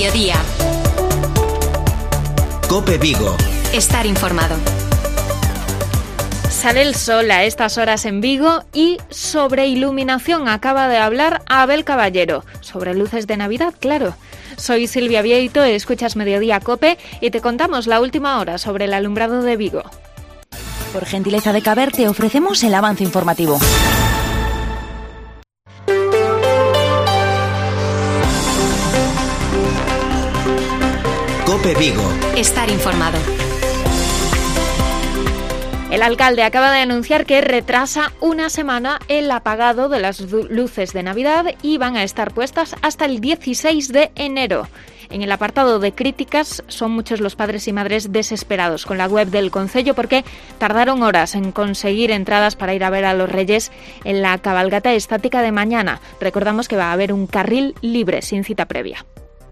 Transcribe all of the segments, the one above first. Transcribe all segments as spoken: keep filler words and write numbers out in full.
Mediodía. COPE Vigo. Estar informado. Sale el sol a estas horas en Vigo y sobre iluminación acaba de hablar Abel Caballero. Sobre luces de Navidad, claro. Soy Silvia Vieito, escuchas Mediodía COPE y te contamos la última hora sobre el alumbrado de Vigo. Por gentileza de Caber te ofrecemos el avance informativo. COPE Vigo. Estar informado. El alcalde acaba de anunciar que retrasa una semana el apagado de las luces de Navidad y van a estar puestas hasta el dieciséis de enero. En el apartado de críticas son muchos los padres y madres desesperados con la web del concello porque tardaron horas en conseguir entradas para ir a ver a los Reyes en la cabalgata estática de mañana. Recordamos que va a haber un carril libre sin cita previa.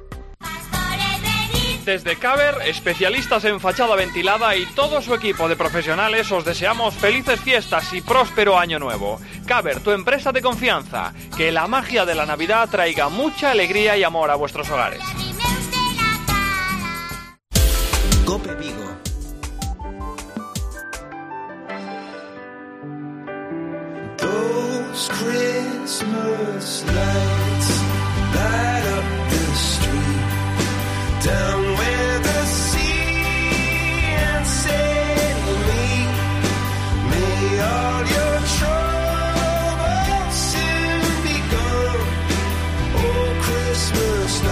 Desde Caber, especialistas en fachada ventilada y todo su equipo de profesionales os deseamos felices fiestas y próspero año nuevo. Caber, tu empresa de confianza. Que la magia de la Navidad traiga mucha alegría y amor a vuestros hogares. COPE Vigo. Those Christmas lights light up the street down where the sea and sail me. May all your troubles soon be gone. Oh, Christmas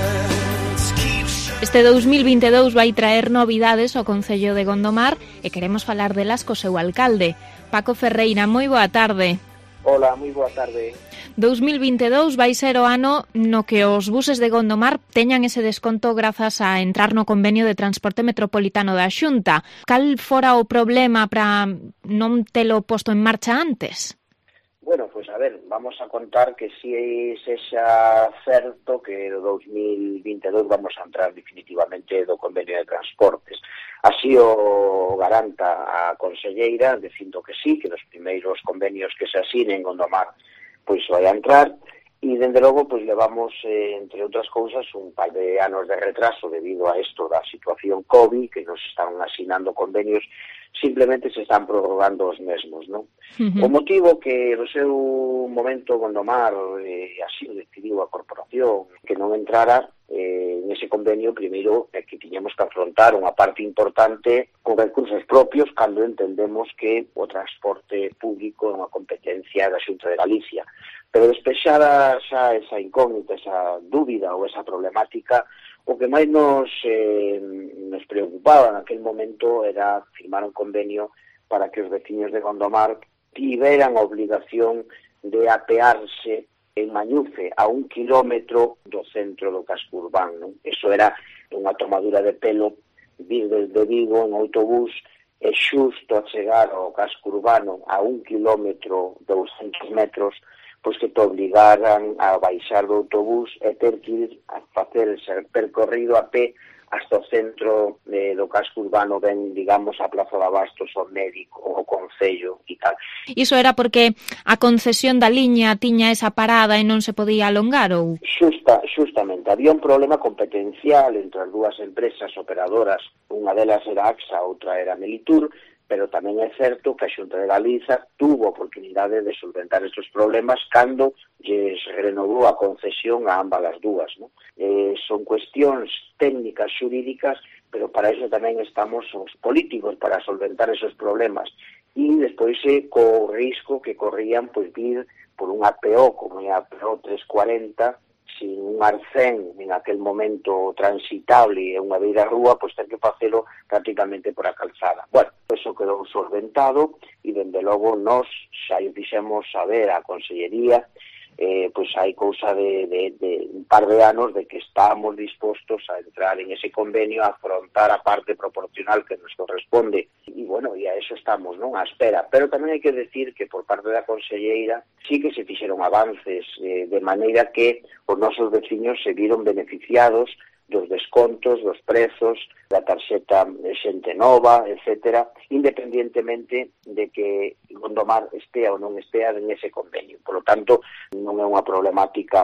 lights keep shining. Este dos mil veintidós vai traer novidades ao Concello de Gondomar e queremos falar delas co seu alcalde. Paco Ferreira, moi boa tarde. Hola, moi boa tarde. dos mil veintidós vai ser o ano no que os buses de Gondomar teñan ese desconto grazas a entrar no convenio de transporte metropolitano da Xunta. Cal fora o problema para non telo posto en marcha antes? Bueno, pues a ver, vamos a contar que si sexa certo que no dos mil veintidós vamos a entrar definitivamente do convenio de transportes. Así o garanta a conselleira, dicindo que sí, que nos primeiros convenios que se asinen Gondomar pois vai a entrar, e dende logo pois levamos, eh, entre outras cousas, un par de anos de retraso debido a isto da situación COVID, que nos están asinando convenios, simplemente se están prorrogando os mesmos, non? Uh-huh. O motivo que no seu momento Gondomar eh, así decidiu a corporación que non entrara eh, en ese convenio, primeiro é que tiñamos que afrontar unha parte importante con recursos propios cando entendemos que o transporte público é unha competencia da Xunta de Galicia. Pero despexada xa esa incógnita, esa dúbida ou esa problemática, o que máis nos, eh, nos preocupaba en aquel momento era firmar un convenio para que os veciños de Gondomar tiveran a obligación de apearse en Mañufe, a un kilómetro do centro do casco urbano, non? Eso era unha tomadura de pelo vir desde Vigo en autobús e xusto a chegar ao casco urbano a un kilómetro, douscentos metros, pois que te obligaran a baixar do autobús e ter que ir a facer ese percorrido a pé hasta o centro eh, do casco urbano, ben, digamos, a Plaza de Abastos, o médico, o concello e tal. Iso era porque a concesión da liña tiña esa parada e non se podía alongar, ou? Xusta, xustamente, había un problema competencial entre as dúas empresas operadoras, unha delas era AXA, outra era Melitur, pero tamén é certo que a Xunta de Galiza tuvo a oportunidade de solventar estes problemas cando lles renovou a concesión a ambas as dúas, non? Eh, son cuestións técnicas xurídicas, pero para iso tamén estamos os políticos, para solventar esos problemas. E despois eh, co risco que corrían pois vir por un A P O, como é a A P O trescentos cuarenta, sin un arcén en aquel momento transitable e unha beira rúa, pois ten que facelo prácticamente por a calzada. Bueno, eso quedou solventado e, dende logo, nós xa o fixemos saber á Consellería, eh, pois hai cousa de, de, de un par de anos de que estábamos dispostos a entrar en ese convenio, a afrontar a parte proporcional que nos corresponde. E, bueno, e a eso estamos, non? A espera. Pero tamén hai que decir que por parte da Conselleira sí que se fixeron avances, eh, de maneira que os nosos veciños se viron beneficiados dos descontos, dos prezos, da tarxeta xente nova, etcétera, independientemente de que Gondomar estea ou non estea en ese convenio. Por lo tanto, non é unha problemática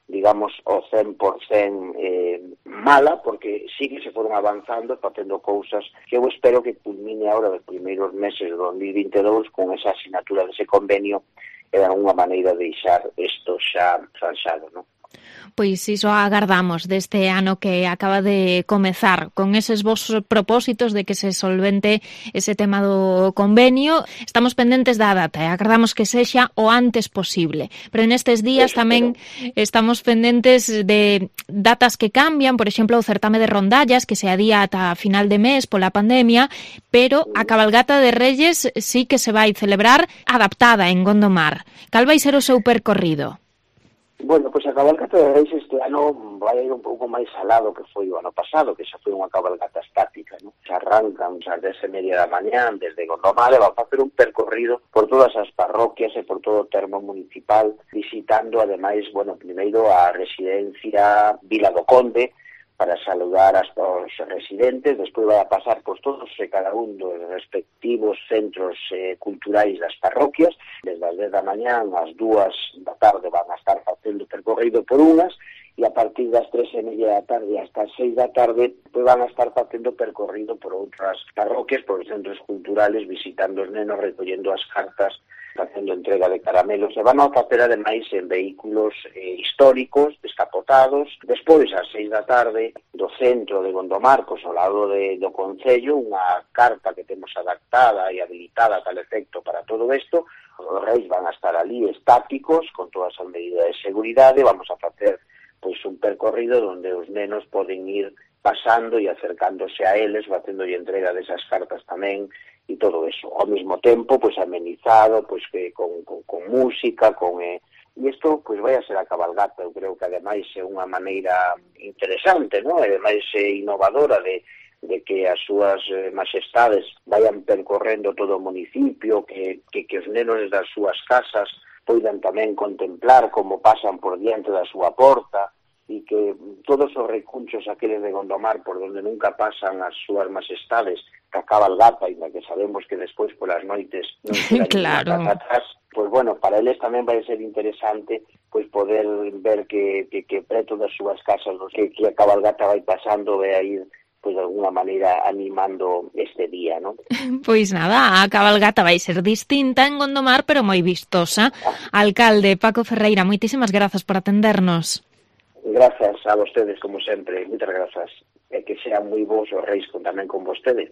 digamos, o cen por cen eh, mala, porque sí que se foron avanzando, facendo cousas que eu espero que culmine ahora nos primeiros meses de dos mil vinte e dous con esa asignatura dese convenio e de alguna maneira deixar isto xa zanxado, non? Pois iso agardamos deste ano que acaba de comezar, con eses vos propósitos de que se solvente ese tema do convenio. Estamos pendentes da data e agardamos que sexa o antes posible. Pero nestes días tamén estamos pendentes de datas que cambian, por exemplo, o certame de rondallas que se adía ata final de mes pola pandemia, pero a cabalgata de Reyes sí que se vai celebrar adaptada en Gondomar. Cal vai ser o seu percorrido? Bueno, pois a cabalgata de Reis este ano vai ir un pouco máis alado que foi o ano pasado, que xa foi unha cabalgata estática, non? Se arrancan ás dez e media da mañán desde Gondomar e va a facer un percorrido por todas as parroquias e por todo o termo municipal, visitando ademais, bueno, primeiro a residencia Vila do Conde, para saludar aos residentes, despois vai a pasar por todos e cada un dos respectivos centros eh, culturais das parroquias, desde as dez da mañán ás dúas da tarde van a estar facendo percorrido por unhas, e a partir das tres e media da tarde hasta as seis da tarde pues van a estar facendo percorrido por outras parroquias, por os centros culturales, visitando os nenos, recollendo as cartas, facendo entrega de caramelos, e van a facer ademais en vehículos eh, históricos, descapotados. Despois, ás seis da tarde, do centro de Gondomar, pois ao lado de, do Concello, unha carta que temos adaptada e habilitada tal efecto para todo isto. Os reis van a estar ali estáticos, con todas as medidas de seguridade. Vamos a facer pois un percorrido onde os nenos poden ir pasando e acercándose a eles, facendo entrega desas cartas tamén, e todo eso. Ao mesmo tempo, pois amenizado, pois que con, con, con música, con eh, e isto pois vai a ser a cabalgata. Eu creo que ademais é unha maneira interesante, non? E ademais é innovadora de de que as súas eh, majestades vayan percorrendo todo o municipio, que, que, que os nenos das súas casas poidan tamén contemplar como pasan por diante da súa porta, e que todos os recunchos aqueles de Gondomar por donde nunca pasan as súas majestades, que a cabalgata, e que sabemos que despois polas noites non queda claro. ninguna casa atrás, pois bueno, para eles tamén vai ser interesante pois poder ver que, que, que preto das súas casas que, que a cabalgata vai pasando, ve a ir pois de alguna maneira animando este día, non? Pois nada, a cabalgata vai ser distinta en Gondomar, pero moi vistosa. Alcalde Paco Ferreira, moitísimas grazas por atendernos. Grazas a vostedes, como sempre, moitas grazas. E que sean moi bons os reis con, tamén con vostedes.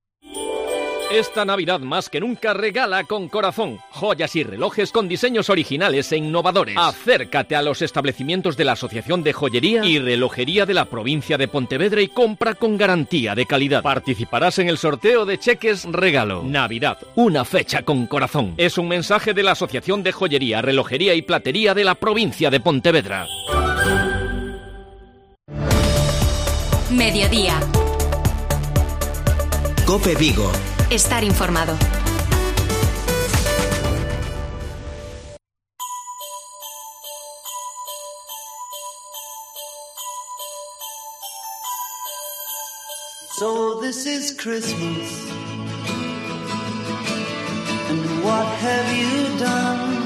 Esta Navidad más que nunca regala con corazón. Joyas y relojes con diseños originales e innovadores. Acércate a los establecimientos de la Asociación de Joyería y Relojería de la provincia de Pontevedra y compra con garantía de calidad. Participarás en el sorteo de cheques regalo. Navidad, una fecha con corazón. Es un mensaje de la Asociación de Joyería, Relojería y Platería de la provincia de Pontevedra. Mediodía. COPE Vigo. Estar informado. So this is Christmas, and what have you done?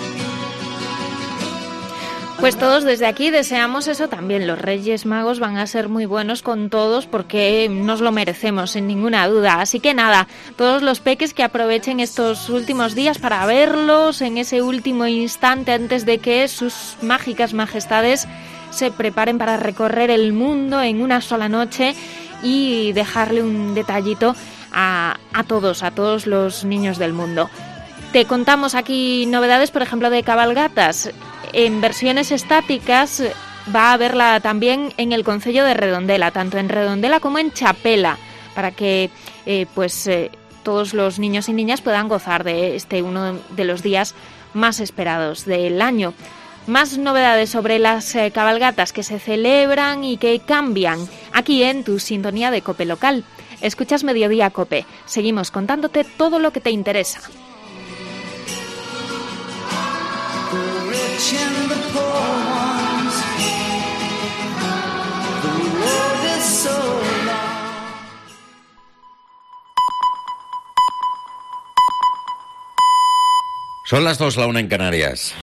Pues todos desde aquí deseamos eso también. Los Reyes Magos van a ser muy buenos con todos porque nos lo merecemos, sin ninguna duda. Así que nada, todos los peques que aprovechen estos últimos días para verlos en ese último instante antes de que sus mágicas majestades se preparen para recorrer el mundo en una sola noche y dejarle un detallito a, a todos, a todos los niños del mundo. Te contamos aquí novedades, por ejemplo, de cabalgatas. En versiones estáticas va a haberla también en el concello de Redondela, tanto en Redondela como en Chapela, para que eh, pues eh, todos los niños y niñas puedan gozar de este uno de los días más esperados del año. Más novedades sobre las eh, cabalgatas que se celebran y que cambian aquí en tu sintonía de COPE local. Escuchas Mediodía COPE. Seguimos contándote todo lo que te interesa. Son las dos, la una en Canarias.